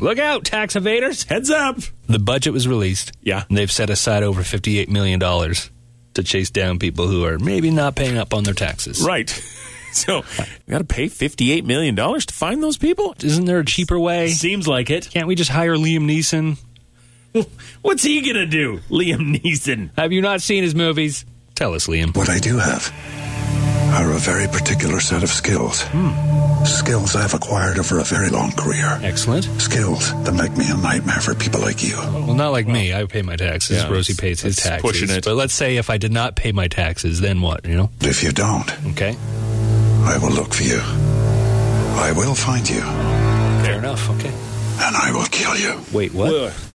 Look out, tax evaders. Heads up. The budget was released. Yeah. And they've set aside over $58 million to chase down people who are maybe not paying up on their taxes. Right. So, we got to pay $58 million to find those people? Isn't there a cheaper way? Seems like it. Can't we just hire Liam Neeson? What's he going to do, Liam Neeson? Have you not seen his movies? Tell us, Liam. What I do have are a very particular set of skills. Skills I've acquired over a very long career. Excellent. Skills that make me a nightmare for people like you. Well, not like me. I pay my taxes. Yeah, Rosie pays his that's taxes. pushing it. But let's say if I did not pay my taxes, then what, you know? If you don't, Okay. I will look for you. I will find you, Fair enough. Okay. and I will kill you. Wait, what? Ugh.